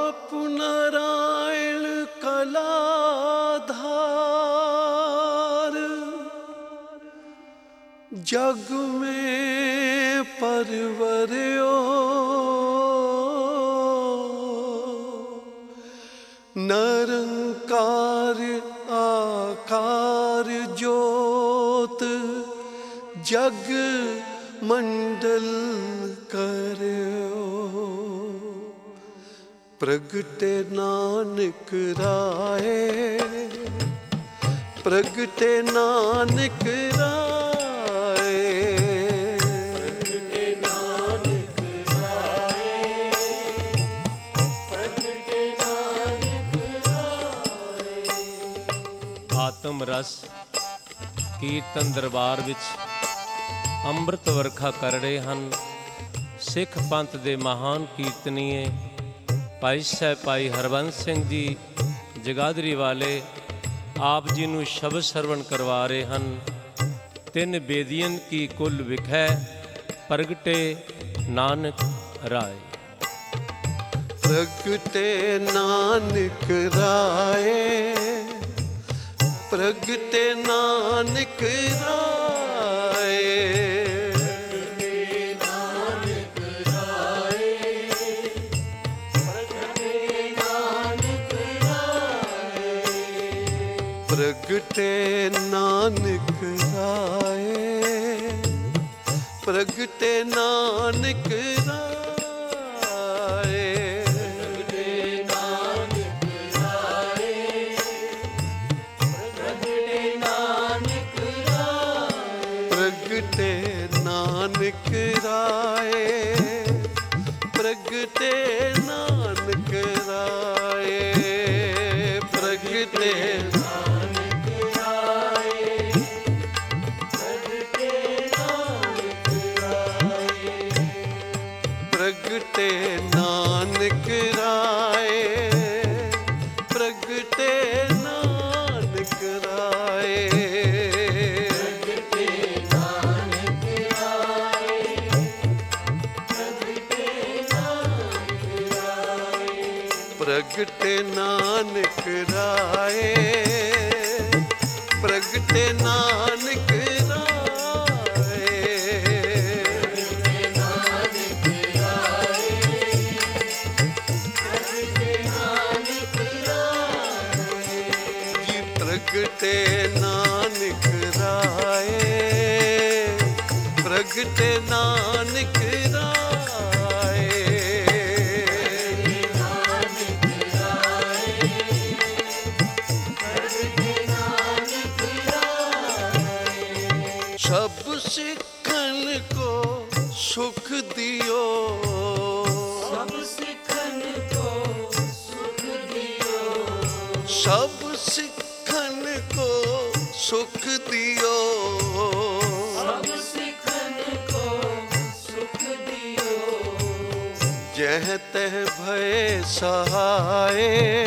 आप नारायण कलाधार, जग में परवरियो निरंकार आकार ज्योत, जग मंडल करियो। प्रगटे नानक राय, प्रगटे नानक राय, प्रगटे नानक राय, प्रगटे नानक राय। आत्म रस ਕੀਰਤਨ ਦਰਬਾਰ ਵਿੱਚ ਅੰਮ੍ਰਿਤ ਵਰਖਾ ਕਰ ਰਹੇ ਹਨ ਸਿੱਖ ਪੰਥ ਦੇ ਮਹਾਨ ਕੀਰਤਨੀਏ ਭਾਈ ਸਾਹਿਬ ਭਾਈ ਹਰਬੰਸ ਸਿੰਘ ਜੀ ਜਗਾਦਰੀ ਵਾਲੇ। ਆਪ ਜੀ ਨੂੰ ਸ਼ਬਦ ਸਰਵਣ ਕਰਵਾ ਰਹੇ ਹਨ। ਤਿੰਨ ਬੇਦੀਆਂ ਕੀ ਕੁਲ ਵਿਖੈ ਪ੍ਰਗਟੇ ਨਾਨਕ ਰਾਏ। प्रगटे नानक राय, प्रगटे नानक राय, प्रगटे नानक राय, प्रगटे नानक राय, प्रगटे नानक राय, प्रगटे नानक राय। प्रगटे नानक राय, प्रगटे नानक राय, प्रगटे नानक राय, प्रगटे नानक राय, प्रगटे नानक राय, प्रगटे नानक राय। प्रगटे नानक राय, प्रगटे नानक राय, प्रगटे नानक राय, प्रगटे नानक राय। जी प्रगटे नानक राय, प्रगटे नानक राय, सब सिखन को सुख दियो, सब सिखन को सुख दियो, सब सिखन को सुख दियो, सब सिखन को सुख दियो। जह तह भय सहाय,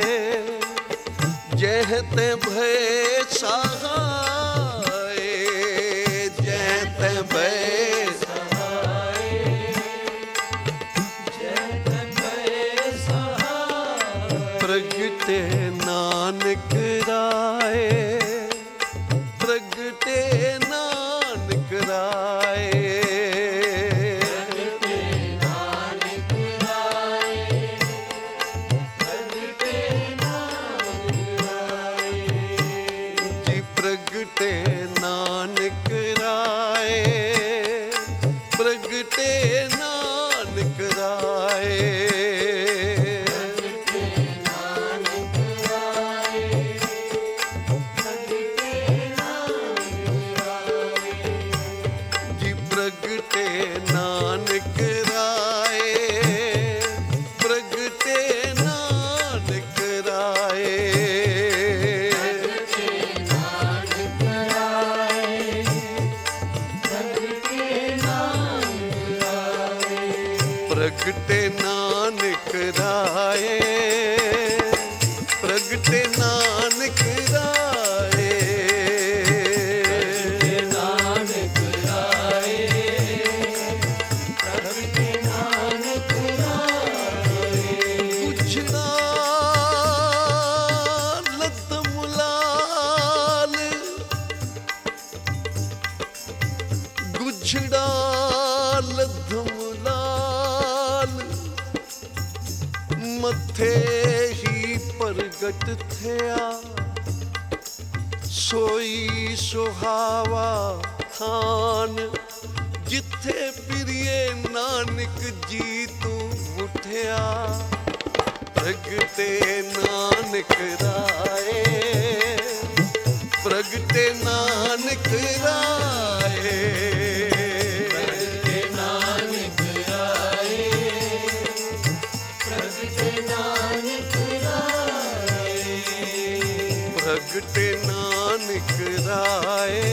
जह तह भय सहाय, भय सहाय, जय भय सहाय। प्रगटे नानक राय, प्रगटे नानक राय, प्रगटे नानक राय, प्रगटे नानक राय। जी प्रगटे नानक राय, प्रगटे नानक राय, प्रगटे नानक राय, प्रगटे नानक राय। जी प्रगटे नानक राय, प्रगटे नानक राय, प्रगटे नानक राय, प्रगटे नानक राय, प्रगटे नानक राय, प्रगटे नानक राय। कुछ ना धमलाल मथे ही प्रगट थिया सोई सुहावा थान जिथे प्रिये नानक जी तू उठिया प्रगटे नानक राए प्रगटे नानक राए प्रगटे नानक राए प्रगटे नानक राए प्रगटे नानक राए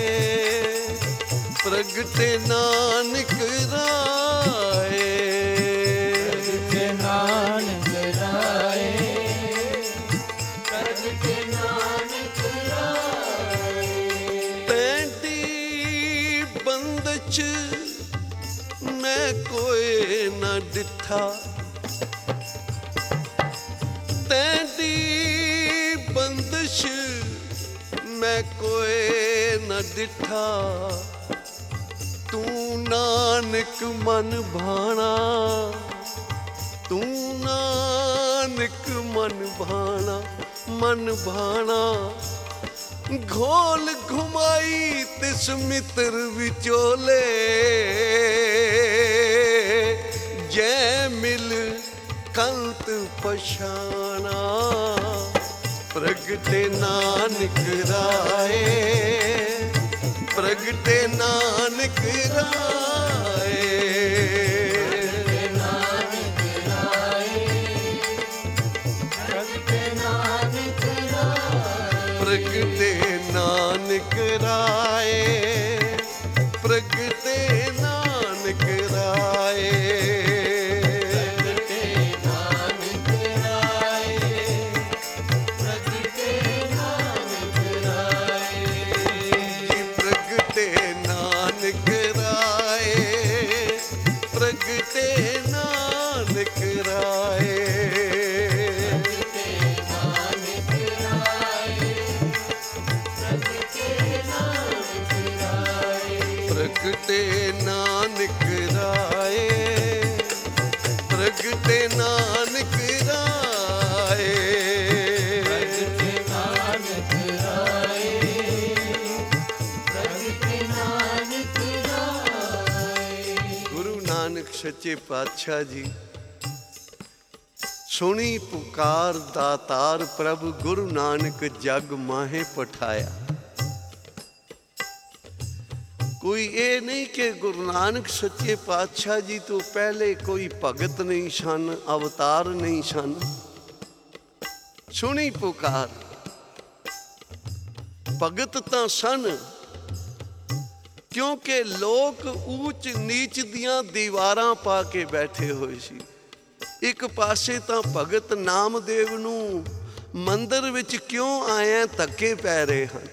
प्रगटे नानक राए प्रगटे नानक राए प्रगटे नानक राए पैंती बंद च मैं कोई न डिठा तैंती बंदिश मैं कोई न डिठा तू नानक मन भाना तू नानक मन भाना घोल घुमाई तिस मित्र विचोले जै मिल कंत पछाना प्रगटे नानक राए प्रगटे नानक राए नानक राए प्रगटे नानक राए प्रगटे नानक राए प्रगटे नानक राए प्रगटे नानक राए प्रगटे नानक राए जी प्रगटे नानक राए प्रगटे नानक राए प्रगटे नानक राए प्रगटे नानक राए प्रगटे नानक राए प्रगटे नानक राए गुरु नानक सच्चे पातशाह जी सुनी पुकार दातार प्रभु गुरु नानक जग माहे पठाया कोई ये नहीं कि गुरु नानक सच्चे पातशाह जी तो पहले कोई भगत नहीं सन अवतार नहीं सन सुनी पुकार भगत तां सन क्योंकि लोग ऊंच नीच दियां दीवारां पा के बैठे हुए सी एक पासे तां भगत नामदेव नूं मंदिर विच क्यों आए धक्के पै रहे हैं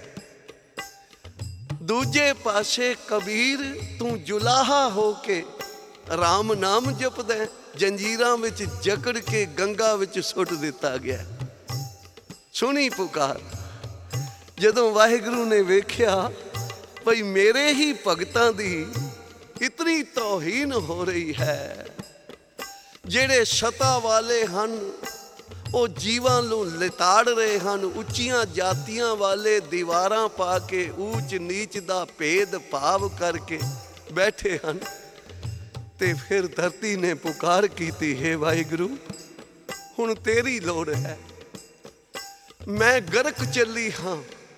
दूजे पासे कबीर तू जुलाहा हो के राम नाम जपदा जंजीरां विच जकड़ के गंगा विच सुट दिता गया सुनी पुकार जदों वाहिगुरू ने वेख्या भई मेरे ही भगतां दी इतनी तौहीन हो रही है ਜਿਹੜੇ ਸਤਾ ਵਾਲੇ ਹਨ ਉਹ ਜੀਵਾਂ ਨੂੰ ਲਿਤਾੜ ਰਹੇ ਹਨ ਉੱਚੀਆਂ ਜਾਤੀਆਂ ਵਾਲੇ ਦੀਵਾਰਾਂ ਪਾ ਕੇ ਊਚ ਨੀਚ ਦਾ ਭੇਦ ਭਾਵ ਕਰਕੇ ਬੈਠੇ ਹਨ ਤੇ ਫਿਰ ਧਰਤੀ ਨੇ ਪੁਕਾਰ ਕੀਤੀ ਹੈ ਵਾਹਿਗੁਰੂ ਹੁਣ ਤੇਰੀ ਲੋੜ ਹੈ ਮੈਂ ਗਰਕ ਚੱਲੀ ਹਾਂ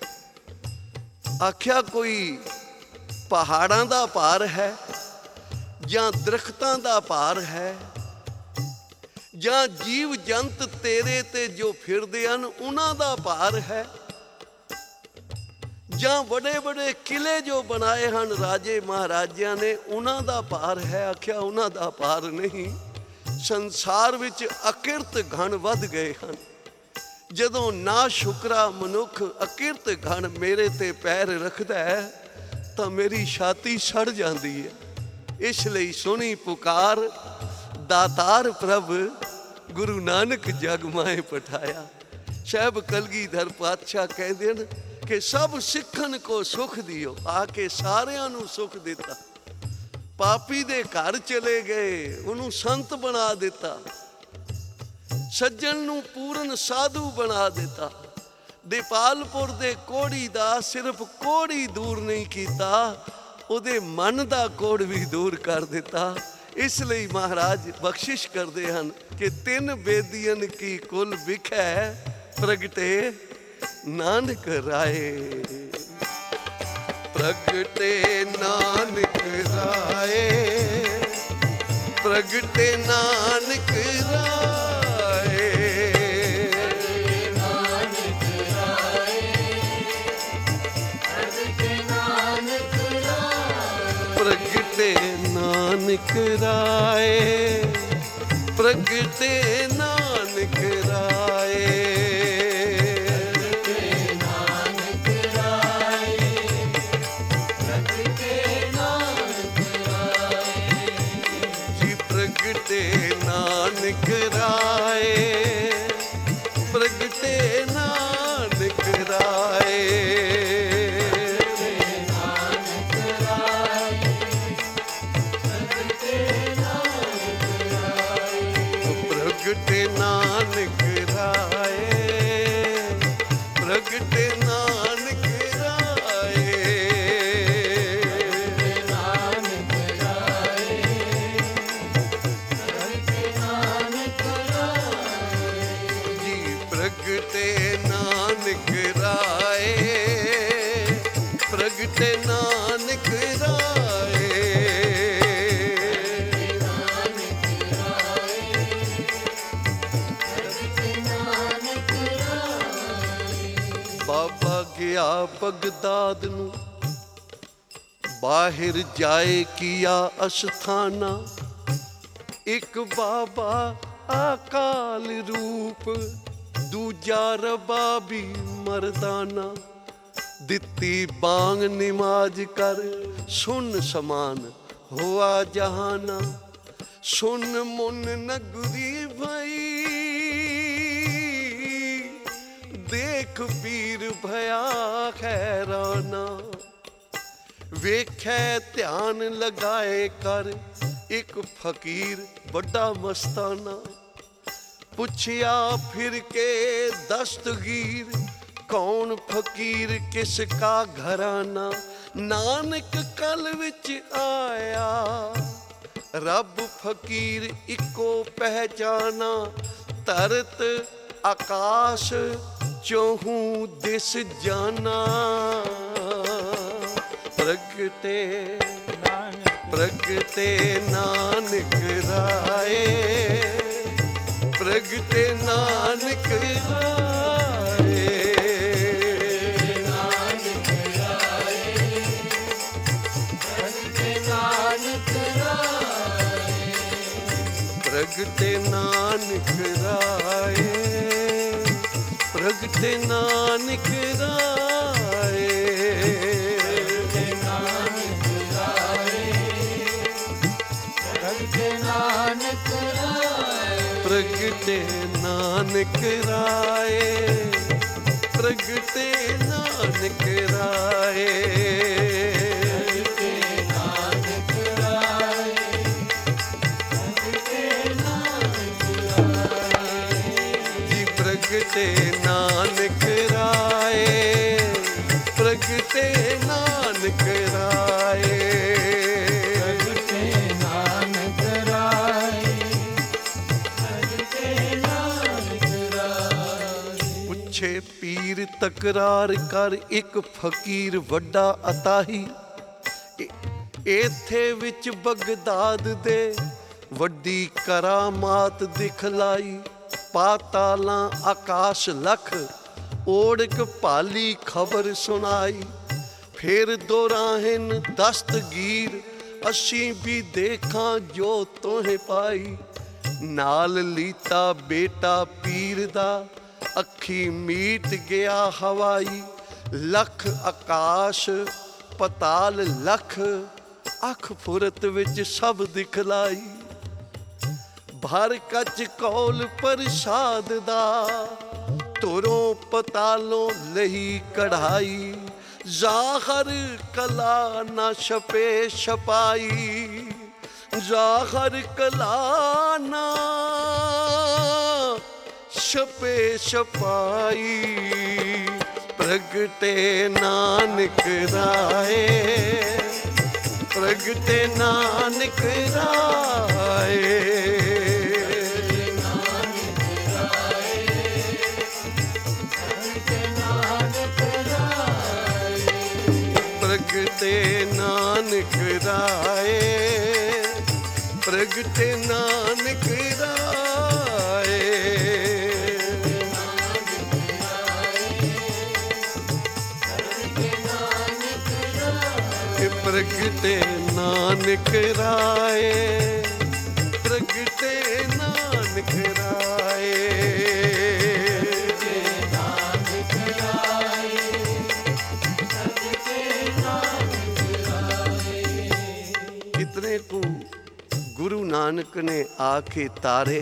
ਆਖਿਆ ਕੋਈ ਪਹਾੜਾਂ ਦਾ ਭਾਰ ਹੈ ਜਾਂ ਦਰਖਤਾਂ ਦਾ ਭਾਰ ਹੈ ਜਾਂ ਜੀਵ ਜੰਤ ਤੇਰੇ ਤੇ ਜੋ ਫਿਰਦੇ ਹਨ ਉਹਨਾਂ ਦਾ ਭਾਰ ਹੈ ਜਾਂ ਵੱਡੇ ਵੱਡੇ ਕਿਲੇ ਜੋ ਬਣਾਏ ਹਨ ਰਾਜੇ ਮਹਾਰਾਜਿਆਂ ਨੇ ਉਹਨਾਂ ਦਾ ਭਾਰ ਹੈ ਆਖਿਆ ਉਹਨਾਂ ਦਾ ਭਾਰ ਨਹੀਂ ਸੰਸਾਰ ਵਿੱਚ ਅਕਿਰਤ ਘਣ ਵੱਧ ਗਏ ਹਨ ਜਦੋਂ ਨਾ ਸ਼ੁਕਰਾ ਮਨੁੱਖ ਅਕਿਰਤ ਘਣ ਮੇਰੇ ਤੇ ਪੈਰ ਰੱਖਦਾ ਹੈ ਤਾਂ ਮੇਰੀ ਛਾਤੀ ਸੜ ਜਾਂਦੀ ਹੈ ਇਸ ਲਈ ਸੁਣੀ ਪੁਕਾਰ दातार प्रभ गुरु नानक जग माए पठाया साहब कलगीधर पातशाह कहते हैं कि सब सिखन को सुख दियो आके सारियां नू सुख दिता ਪਾਪੀ ਦੇ ਘਰ ਚਲੇ ਗਏ, ਉਹਨੂੰ ਸੰਤ ਬਣਾ ਦਿੱਤਾ, ਸੱਜਣ ਨੂੰ ਪੂਰਨ ਸਾਧੂ ਬਣਾ ਦਿੱਤਾ। ਦੀਪਾਲਪੁਰ ਦੇ ਕੋੜੀ ਦਾ ਸਿਰਫ ਕੋੜੀ ਦੂਰ ਨਹੀਂ ਕੀਤਾ, ਉਹਦੇ ਮਨ ਦਾ ਕੋੜ ਵੀ ਦੂਰ ਕਰ ਦਿੱਤਾ। ਇਸ ਲਈ ਮਹਾਰਾਜ ਬਖਸ਼ਿਸ਼ ਕਰਦੇ ਹਨ ਕਿ ਤਿੰਨ ਬੇਦੀਆਂ ਕੀ ਕੁਲ ਵਿਖੈ ਪ੍ਰਗਟੇ ਨਾਨਕ ਰਾਏ। ਪ੍ਰਗਟੇ ਨਾਨਕ ਰਾਏ, ਪ੍ਰਗਟੇ ਨਾਨਕ ਰਾਏ, ਪ੍ਰਗਟੇ ਨਾਨਕ ਰਾਏ, ਪ੍ਰਗਟੇ ਨਾਨਕ ਰਾਏ। ਪ੍ਰਗਟੇ ਨਾਨਕ ਰਾਏ, ਪ੍ਰਗਟੇ ਨਾਨਕ ਰਾਏ, ਪ੍ਰਗਟੇ ਨਾਨਕ ਰਾਏ, ਪ੍ਰਗਟੇ ਨਾਨਕ ਰਾਏ। ਪ੍ਰਗਟੇ ਨਾਨਕ ਰਾਏ, ਪ੍ਰਗਟੇ ਨਾਨਕ ਰਾਏ। ਬਾਬਾ ਗਿਆ ਬਗਦਾਦ ਨੂੰ, ਬਾਹਿਰ ਜਾਏ ਕੀਆ ਅਸਥਾਨਾ। ਇੱਕ ਬਾਬਾ ਅਕਾਲ ਰੂਪ, ਦੂਜਾ ਰਬਾਬੀ ਮਰਦਾਨਾ। ਦਿੱਤੀ ਬਾਂਗ ਨਿਮਾਜ਼ ਕਰ, ਸੁਨ ਸਮਾਨ ਹੋਆ ਜਹਾਨਾ। ਸੁਨ ਮੁਨ ਨਗਰੀ ਭਈ, ਦੇਖ ਪੀਰ ਭਇਆ ਖੈਰਾਨਾ। ਵੇਖੈ ਧਿਆਨ ਲਗਾਏ ਕਰ, ਇੱਕ ਫਕੀਰ ਵੱਡਾ ਮਸਤਾਨਾ। ਪੁੱਛਿਆ ਫਿਰ ਕੇ ਦਸਤਗੀਰ, ਕੌਣ ਫਕੀਰ ਕਿਸ ਕਾ ਘਰਾਨਾ। ਨਾਨਕ ਕਲ ਵਿੱਚ ਆਇਆ, ਰੱਬ ਫਕੀਰ ਇੱਕੋ ਪਹਿਚਾਨਾ। ਧਰਤ ਆਕਾਸ਼ ਚਹੂ ਦਿਸ ਜਾਨਾ। ਪ੍ਰਗਟੇ ਪ੍ਰਗਟੇ ਨਾਨਕ ਰਾਏ, ਪ੍ਰਗਟੇ ਨਾਨਕ ਰਾਏ। ਨਾਨਕ ਰਾਏ, ਪ੍ਰਗਟੇ ਨਾਨਕ ਰਾਏ, ਪ੍ਰਗਟੇ ਨਾਨਕ ਰਾਏ, ਪ੍ਰਗਟੇ ਨਾਨਕ ਰਾਏ। ਪ੍ਰਗਟੇ ਨਾਨਕ ਰਾਏ, ਪ੍ਰਗਟੇ ਨਾਨਕ ਰਾਏ। ਜੀ ਪ੍ਰਗਟੇ ਨਾਨਕ ਰਾਏ, ਪ੍ਰਗਟੇ ਨਾਨਕ ਰਾਏ। ਪੁੱਛੇ ਪੀਰ ਤਕਰਾਰ ਕਰ, ਇੱਕ ਫਕੀਰ ਵੱਡਾ ਅਤਾਹੀ। ਇੱਥੇ ਵਿੱਚ ਬਗਦਾਦ ਦੇ ਵੱਡੀ ਕਰਾਮਾਤ ਦਿਖਲਾਈ। ਪਾਤਾਲਾਂ ਆਕਾਸ਼ ਲਖ, ਓੜਕ ਭਾਲੀ ਖਬਰ ਸੁਣਾਈ। ਫਿਰ ਦੋਰਾਹਿਨ ਦਸਤਗੀਰ, ਅਸੀਂ ਵੀ ਦੇਖਾਂ ਜੋ ਤੋਹੇ ਪਾਈ। ਨਾਲ ਲੀਤਾ ਬੇਟਾ ਪੀਰ ਦਾ, ਅੱਖੀ ਮੀਟ ਗਿਆ ਹਵਾਈ। ਲਖ ਆਕਾਸ਼ ਪਤਾਲ ਲਖ, ਅੱਖ ਫੁਰਤ ਵਿੱਚ ਸਭ ਦਿਖਲਾਈ। ਭਰ ਕੱਚ ਕੌਲ ਪ੍ਰਸਾਦ ਦਾ, ਤੁਰੋਂ ਪਤਾਲੋਂ ਲਈ ਕਢਾਈ। ਜ਼ਾਹਰ ਕਲਾ ਨਾ ਛਪੇ ਛਪਾਈ। ਜ਼ਾਹਰ ਕਲਾਨਾ ਛਪੇ ਛਪਾਈ ਪ੍ਰਗਟੇ ਨਾਨਕ ਰਾਏ ਪ੍ਰਗਟੇ ਨਾਨਕ ਰਾਏ ਪ੍ਰਗਟੇ ਨਾਨਕ ਰਾਏ ਪ੍ਰਗਟੇ ਨਾਨਕ ਰਾਏ ਪ੍ਰਗਟੇ ਨਾਨਕ ਰਾਏ ਪ੍ਰਗਟੇ ਨਾਨਕ ਰਾਏ इतने को गुरु नानक ने आके तारे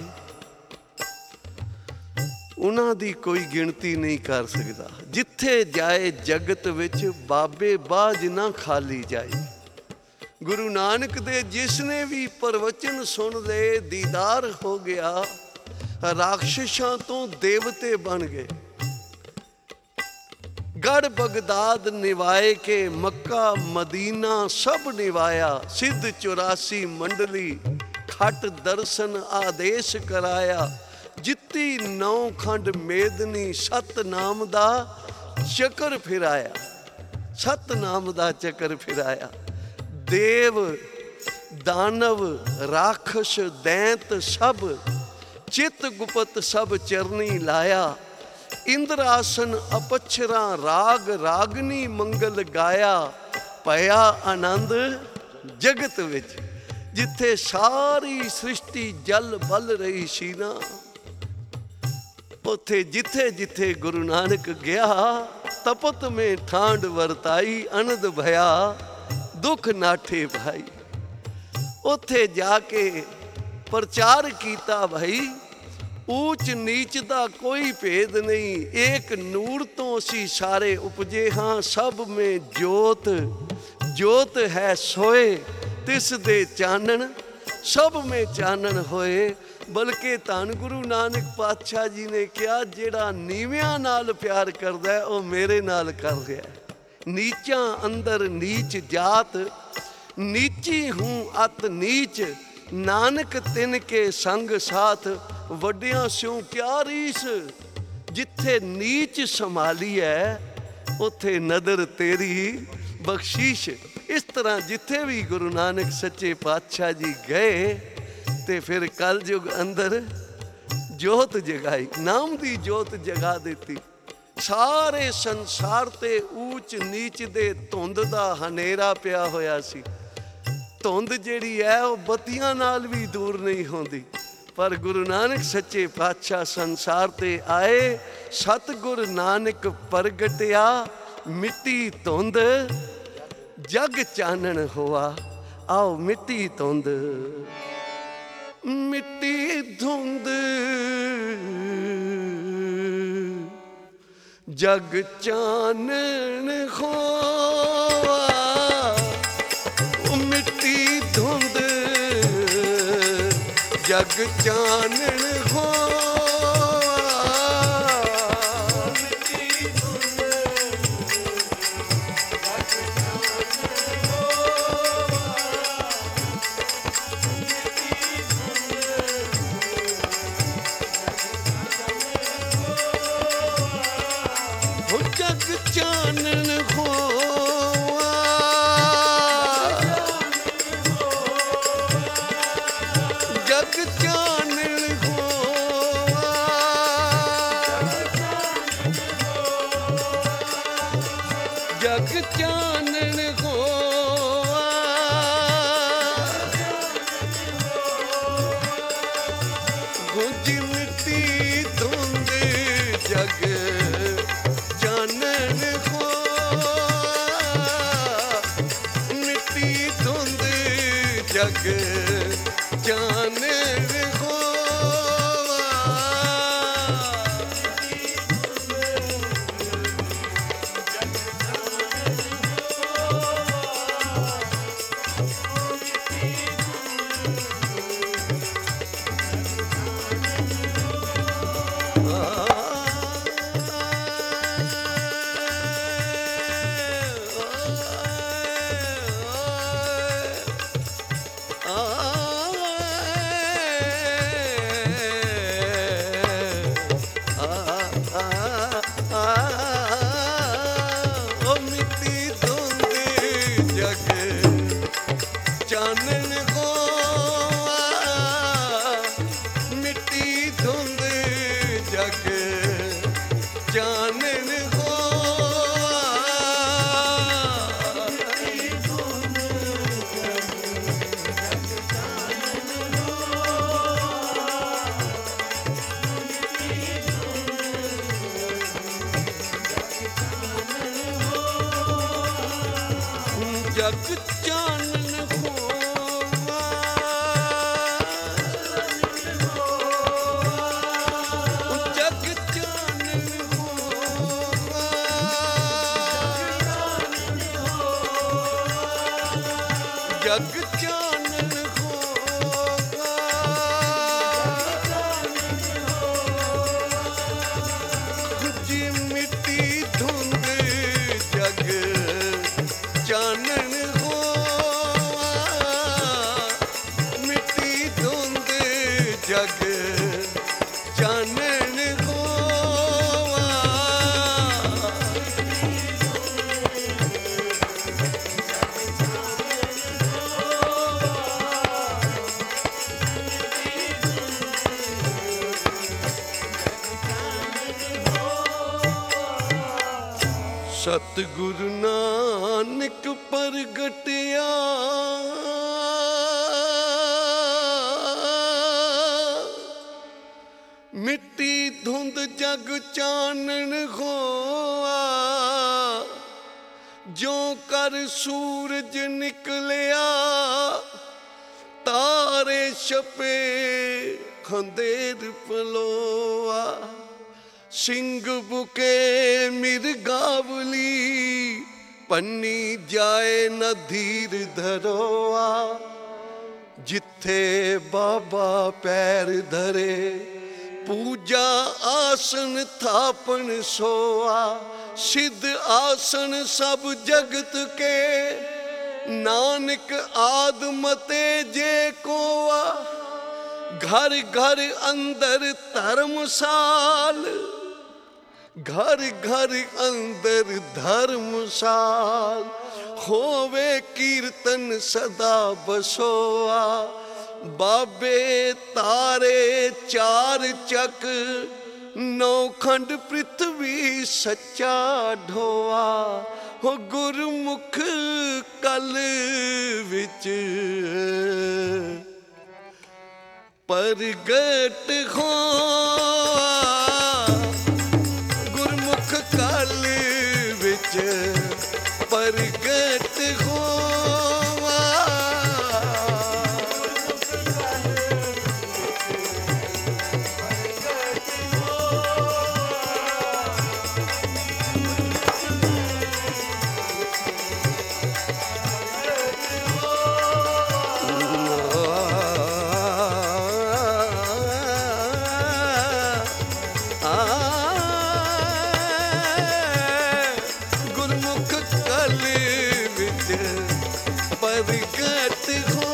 ਉਹਨਾਂ ਦੀ ਕੋਈ ਗਿਣਤੀ ਨਹੀਂ ਕਰ ਸਕਦਾ। ਜਿੱਥੇ ਜਾਏ ਜਗਤ ਵਿੱਚ ਬਾਬੇ ਬਾਝ ਨਾ ਖਾਲੀ ਜਾਏ। ਗੁਰੂ ਨਾਨਕ ਦੇ ਜਿਸਨੇ ਵੀ ਪ੍ਰਵਚਨ ਸੁਣ ਲਏ ਦੀਦਾਰ ਹੋ ਗਿਆ, ਰਾਖਸ਼ਾਂ ਤੋਂ ਦੇਵਤੇ ਬਣ ਗਏ। ਗੜ ਬਗਦਾਦ ਨਿਵਾਏ ਕੇ ਮੱਕਾ ਮਦੀਨਾ ਸਭ ਨਿਵਾਇਆ। ਸਿੱਧ 84 ਮੰਡਲੀ ਖਟ ਦਰਸ਼ਨ ਆਦੇਸ਼ ਕਰਾਇਆ। ਜਿੱਤੀ 9 ਖੰਡ ਮੇਦਨੀ ਸਤਨਾਮ ਦਾ ਚੱਕਰ ਫਿਰਾਇਆ। ਸਤਨਾਮ ਦਾ ਚੱਕਰ ਫਿਰਾਇਆ। ਦੇਵ ਦਾਨਵ ਰਾਖਸ਼ ਦੈਂਤ ਸਭ ਚਿਤ ਗੁਪਤ ਸਭ ਚਰਨੀ ਲਾਇਆ। ਇੰਦਰਾਸਨ ਅਪਛਰਾ ਰਾਗ ਰਾਗਨੀ ਮੰਗਲ ਗਾਇਆ। ਪਿਆ ਆਨੰਦ ਜਗਤ ਵਿੱਚ ਜਿੱਥੇ ਸਾਰੀ ਸ੍ਰਿਸ਼ਟੀ ਜਲ ਬਲ ਰਹੀ ਸੀ ਨਾ, ਉੱਥੇ ਜਿੱਥੇ ਜਿੱਥੇ ਗੁਰੂ ਨਾਨਕ ਗਿਆ ਤਪਤ ਮੇ ਠਾਂਡ ਵਰਤਾਈ। ਅਨੰਦ ਭਇਆ ਦੁੱਖ ਨਾਠੇ ਭਾਈ। ਉੱਥੇ ਜਾ ਕੇ ਪ੍ਰਚਾਰ ਕੀਤਾ ਭਾਈ। ਊਚ ਨੀਚ ਦਾ ਕੋਈ ਭੇਦ ਨਹੀਂ। ਏਕ ਨੂਰ ਤੋਂ ਅਸੀਂ ਸਾਰੇ ਉਪਜੇ ਹਾਂ। ਸਭ ਮੇ ਜੋਤ ਜੋਤ ਹੈ ਸੋਏ। ਤਿਸ ਦੇ ਚਾਨਣ ਸਭ ਮੇ ਚਾਨਣ ਹੋਏ। ਬਲਕਿ ਧੰਨ ਗੁਰੂ ਨਾਨਕ ਪਾਤਸ਼ਾਹ ਜੀ ਨੇ ਕਿਹਾ, ਜਿਹੜਾ ਨੀਵਿਆਂ ਨਾਲ ਪਿਆਰ ਕਰਦਾ ਉਹ ਮੇਰੇ ਨਾਲ ਕਰ ਰਿਹਾ। ਨੀਚਾਂ ਅੰਦਰ ਨੀਚ ਜਾਤ, ਨੀਚੀ ਹੂੰ ਅਤ ਨੀਚ। ਨਾਨਕ ਤਿਨ ਕੇ ਸੰਗ ਸਾਥ, ਵੱਡਿਆਂ ਸਿਉ ਕਿਆ ਰੀਸ। ਜਿੱਥੇ ਨੀਚ ਸੰਭਾਲੀ ਹੈ ਉੱਥੇ ਨਦਰ ਤੇਰੀ ਬਖਸ਼ੀਸ਼। ਇਸ ਤਰ੍ਹਾਂ ਜਿੱਥੇ ਵੀ ਗੁਰੂ ਨਾਨਕ ਸੱਚੇ ਪਾਤਸ਼ਾਹ ਜੀ ਗਏ ਤੇ ਫਿਰ ਕਲਯੁਗ ਅੰਦਰ ਜੋਤ ਜਗਾਈ। ਨਾਮ ਦੀ ਜੋਤ ਜਗਾ ਦਿੱਤੀ। ਸਾਰੇ ਸੰਸਾਰ ਤੇ ਊਚ ਨੀਚ ਦੇ ਧੁੰਦ ਦਾ ਹਨੇਰਾ ਪਿਆ ਹੋਇਆ ਸੀ। ਧੁੰਦ ਜਿਹੜੀ ਹੈ ਉਹ ਬੱਤੀਆਂ ਨਾਲ ਵੀ ਦੂਰ ਨਹੀਂ ਹੁੰਦੀ। ਪਰ ਗੁਰੂ ਨਾਨਕ ਸੱਚੇ ਪਾਤਸ਼ਾਹ ਸੰਸਾਰ ਤੇ ਆਏ। ਸਤਿਗੁਰ ਨਾਨਕ ਪ੍ਰਗਟਿਆ ਮਿੱਟੀ ਧੁੰਦ ਜਗ ਚਾਨਣ ਹੋਆ। ਆਓ ਮਿੱਟੀ ਧੁੰਦ ਮਿੱਟੀ ਧੁੰਦ ਜਗ ਚਾਨਣ ਹੋਆ। ਮਿੱਟੀ ਧੁੰਦ ਜਗ ਚਾਨਣ ਹੋਆ। ਜਗ ਚਾਨਣ ਹੋਆ। ਗੁੰਜ ਮਿੱਟੀ ਧੁੰਦ ਜਗ ਚਾਨਣ ਹੋਆ। ਮਿੱਟੀ ਧੁੰਦ ਜਗ ਚਾਨਣ ਹੋਆ। जग चानन होवा, जग चानन होवा, जग चानन होवा, जी मिट्टी धुंध जग चानन होवा, मिट्टी धुंध जग चानन होवा, सतगुरु नानक प्रगटिया, मिट्टी धुंध जग चानन होआ, जो कर सूरज निकलिया, तारे छपे अंधेर पलोआ, सिंह बुके मिर्गावली, पन्नी जाए न धीर धरोआ, जिथे बाबा पैर धरे, पूजा आसन थापन सोआ, सिद्ध आसन सब जगत के, नानक आद मते जे कोआ, घर घर अंदर धर्मसाल, घर घर अंदर धर्मसाल, होवे कीर्तन सदा बसोआ, बाबे तारे चार चक, नौ खंड पृथ्वी सच्चा ढोआ, हो गुरमुख कल विच प्रगट होआ, गुरमुख कल विच प्रगट होआ, गुरमुख कल विच प्रगट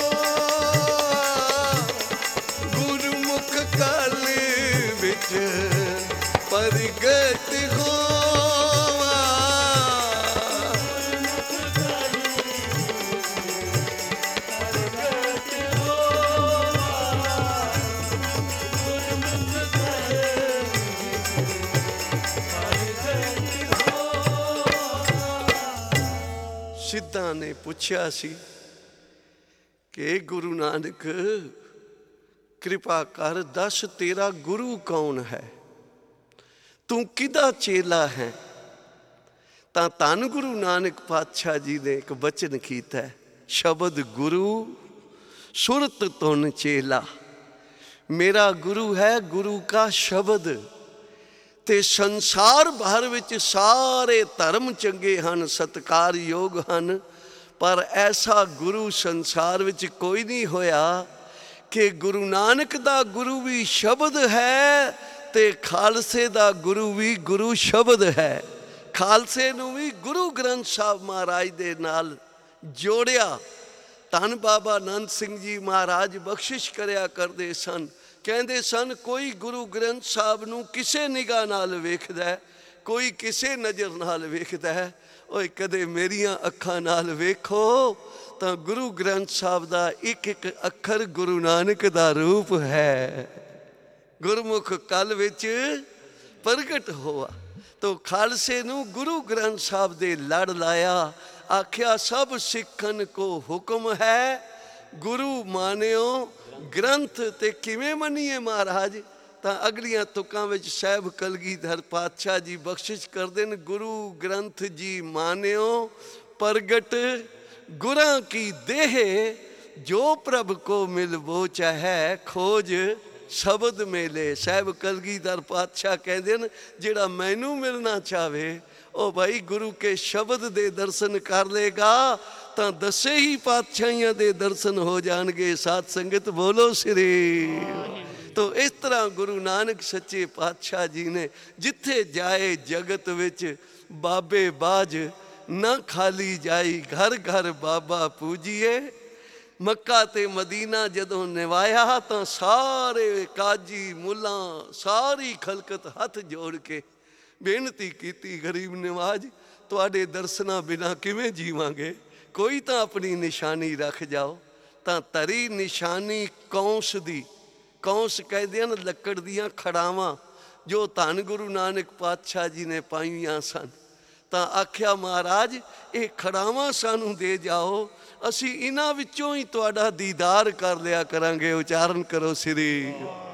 होआ, गुरमुख कल विच प्रगट होआ, सिद्धां ने पुछया सी कि गुरु नानक कृपा कर दस तेरा गुरु कौन है, तू किदा चेला है। तां धन गुरु नानक पातशाह जी ने एक बचन कीता है, शब्द गुरु सुरत तुन चेला, मेरा गुरु है गुरु का शब्द। ते संसार भर विच सारे धर्म चंगे हन, सत्कारयोग हन, पर ऐसा गुरु संसार विच कोई नहीं होया कि गुरु नानक दा गुरु भी शब्द है ते खालसे दा गुरु भी गुरु शब्द है। खालसे नूं भी गुरु ग्रंथ साहब महाराज दे नाल जोड़िया। धन बाबा नंद सिंह जी महाराज बख्शिश करया करदे सन, कहते सन कोई गुरु ग्रंथ साहब नूं किसे निगाह नाल वेखदा है, कोई किसे नज़र नाल वेखदा है। ओए कदे मेरियां अखां नाल वेखो तां गुरु ग्रंथ साहब दा एक एक अखर गुरु नानक दा रूप है। गुरमुख कल विच प्रगट होआ तो खालसे नूं गुरु ग्रंथ साहब दे लड़ लाया, आख्या सब सिखन को हुक्म है गुरु मानियो ग्रंथ। ते किवें मनीए महाराज, तां अगलियां तुकां विच साहिब कलगीधर पातशाह जी बख्शिश करदे न, गुरु ग्रंथ जी मानियो प्रगट गुरां की देह जो प्रभ को मिल वो चाहे खोज शब्द मेले। साहब कलगीधर पातशाह कहते हैं जिहड़ा मैनू मिलना चाहे ਉਹ ਭਾਈ ਗੁਰੂ ਕੇ ਸ਼ਬਦ ਦੇ ਦਰਸ਼ਨ ਕਰ ਲੇਗਾ ਤਾਂ ਦਸੇ ਹੀ ਪਾਤਸ਼ਾਹੀਆਂ ਦੇ ਦਰਸ਼ਨ ਹੋ ਜਾਣਗੇ। ਸਾਧ ਸੰਗਤ ਬੋਲੋ ਸ੍ਰੀ। ਤੋ ਇਸ ਤਰ੍ਹਾਂ ਗੁਰੂ ਨਾਨਕ ਸੱਚੇ ਪਾਤਸ਼ਾਹ ਜੀ ਨੇ ਜਿੱਥੇ ਜਾਏ ਜਗਤ ਵਿੱਚ ਬਾਬੇ ਬਾਜ ਨਾ ਖਾਲੀ ਜਾਈ, ਘਰ ਘਰ ਬਾਬਾ ਪੂਜੀਏ। ਮੱਕਾ ਤੇ ਮਦੀਨਾ ਜਦੋਂ ਨਿਵਾਇਆ ਤਾਂ ਸਾਰੇ ਕਾਜੀ ਮੁੱਲਾਂ ਸਾਰੀ ਖਲਕਤ ਹੱਥ ਜੋੜ ਕੇ ਬੇਨਤੀ ਕੀਤੀ, ਗਰੀਬ ਨਵਾਜ ਤੁਹਾਡੇ ਦਰਸ਼ਨਾਂ ਬਿਨਾਂ ਕਿਵੇਂ ਜੀਵਾਂਗੇ, ਕੋਈ ਤਾਂ ਆਪਣੀ ਨਿਸ਼ਾਨੀ ਰੱਖ ਜਾਓ। ਤਾਂ ਤਰੀ ਨਿਸ਼ਾਨੀ ਕੌਂਸ ਦੀ, ਕੌਂਸ ਕਹਿੰਦੇ ਹਨ ਲੱਕੜ ਦੀਆਂ ਖੜਾਵਾਂ ਜੋ ਧੰਨ ਗੁਰੂ ਨਾਨਕ ਪਾਤਸ਼ਾਹ ਜੀ ਨੇ ਪਾਈਆਂ ਸਨ। ਤਾਂ ਆਖਿਆ ਮਹਾਰਾਜ ਇਹ ਖੜਾਵਾਂ ਸਾਨੂੰ ਦੇ ਜਾਓ, ਅਸੀਂ ਇਹਨਾਂ ਵਿੱਚੋਂ ਹੀ ਤੁਹਾਡਾ ਦੀਦਾਰ ਕਰ ਲਿਆ ਕਰਾਂਗੇ। ਉਚਾਰਨ ਕਰੋ ਸ੍ਰੀ।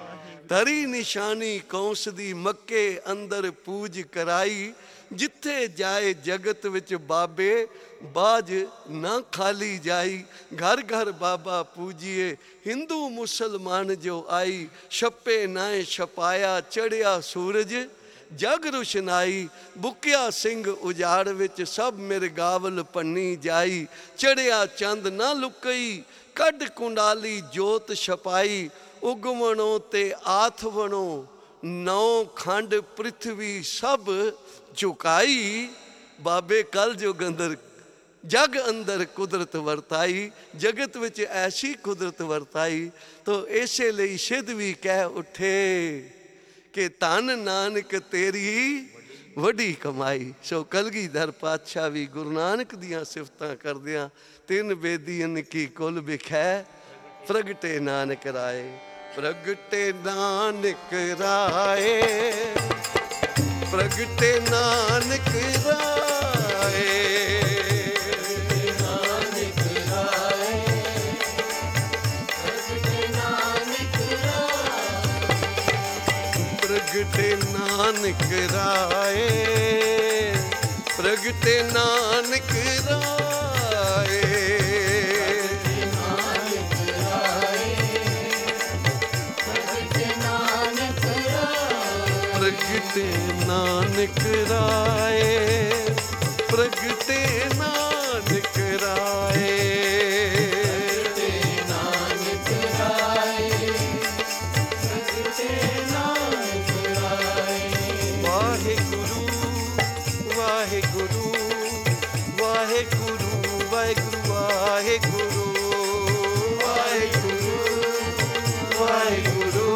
ਤਰੀ ਨਿਸ਼ਾਨੀ ਕੌਂਸ ਦੀ ਮੱਕੇ ਅੰਦਰ ਪੂਜ ਕਰਾਈ, ਜਿੱਥੇ ਜਾਏ ਜਗਤ ਵਿੱਚ ਬਾਬੇ ਬਾਜ ਨਾ ਖਾਲੀ ਜਾਈ। ਘਰ ਘਰ ਬਾਬਾ ਪੂਜੀਏ, ਹਿੰਦੂ ਮੁਸਲਮਾਨ ਜੋ ਆਈ। ਛੱਪੇ ਨਾਏ ਛਪਾਇਆ ਚੜਿਆ ਸੂਰਜ ਜਗ ਰੁਸ਼ਨਾਈ। ਬੁੱਕਿਆ ਸਿੰਘ ਉਜਾੜ ਵਿੱਚ ਸਭ ਮਿਰਗਾਵਲ ਪੰਨੀ ਜਾਈ। ਚੜਿਆ ਚੰਦ ਨਾ ਲੁਕਈ ਕੱਢ ਕੁੰਡਾਲੀ ਜੋਤ ਛਪਾਈ। ਉਗਵਣੋਂ ਤੇ ਆਥਵਣੋਂ ਨੌ ਖੰਡ ਪ੍ਰਿਥਵੀ ਸਭ ਝੁਕਾਈ। ਬਾਬੇ ਕਲ ਜੁਗ ਅੰਦਰ ਜਗ ਅੰਦਰ ਕੁਦਰਤ ਵਰਤਾਈ, ਜਗਤ ਵਿੱਚ ਐਸੀ ਕੁਦਰਤ ਵਰਤਾਈ। ਤੋ ਇਸੇ ਲਈ ਸਿੱਧ ਵੀ ਕਹਿ ਉੱਠੇ ਕਿ ਧੰਨ ਨਾਨਕ ਤੇਰੀ ਵੱਡੀ ਕਮਾਈ। ਸੋ ਕਲਗੀਧਰ ਪਾਤਸ਼ਾਹ ਵੀ ਗੁਰੂ ਨਾਨਕ ਦੀਆਂ ਸਿਫਤਾਂ ਕਰਦਿਆਂ ਤਿੰਨ ਬੇਦੀਆਂ ਕੀ ਕੁਲ ਵਿਖੈ ਪ੍ਰਗਟੇ ਨਾਨਕ ਰਾਏ। ਪ੍ਰਗਟੇ ਨਾਨਕ ਰਾਏ, ਪ੍ਰਗਟੇ ਨਾਨਕ ਰਾਏ। ਪ੍ਰਗਟੇ ਨਾਨਕ ਰਾਏ, ਪ੍ਰਗਟੇ ਨਾਨਕ ਰਾਏ। ਪ੍ਰਗਟੇ ਨਾਨਕ ਰਾਏ, ਪ੍ਰਗਟੇ ਨਾਨਕ ਰਾਏ। ਵਾਹਿਗੁਰੂ ਵਾਹਿਗੁਰੂ ਵਾਹਿਗੁਰੂ ਵਾਹਿਗੁਰੂ ਵਾਹਿਗੁਰੂ ਵਾਹਿਗੁਰੂ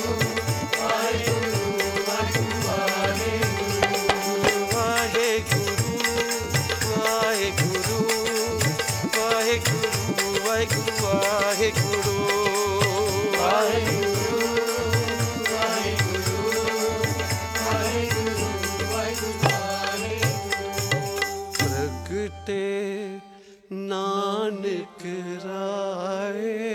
ਪ੍ਰਗਟੇ ਨਾਨਕ ਰਾਏ,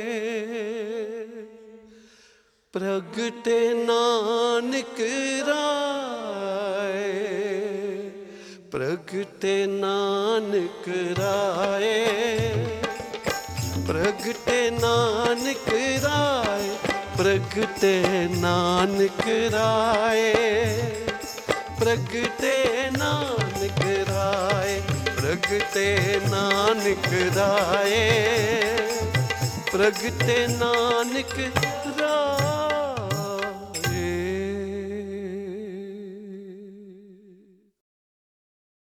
ਪ੍ਰਗਟੇ ਨਾਨਕ ਰਾਏ। ਪ੍ਰਗਟੇ ਨਾਨਕ ਰਾਏ, ਪ੍ਰਗਟੇ ਨਾਨਕ ਰਾਏ। ਪ੍ਰਗਟੇ ਨਾਨਕ ਰਾਏ, ਪ੍ਰਗਟੇ ਨਾਨਕ ਰਾਏ। ਪ੍ਰਗਟੇ ਨਾਨਕ ਰਾਏ, ਪ੍ਰਗਟੇ ਨਾਨਕ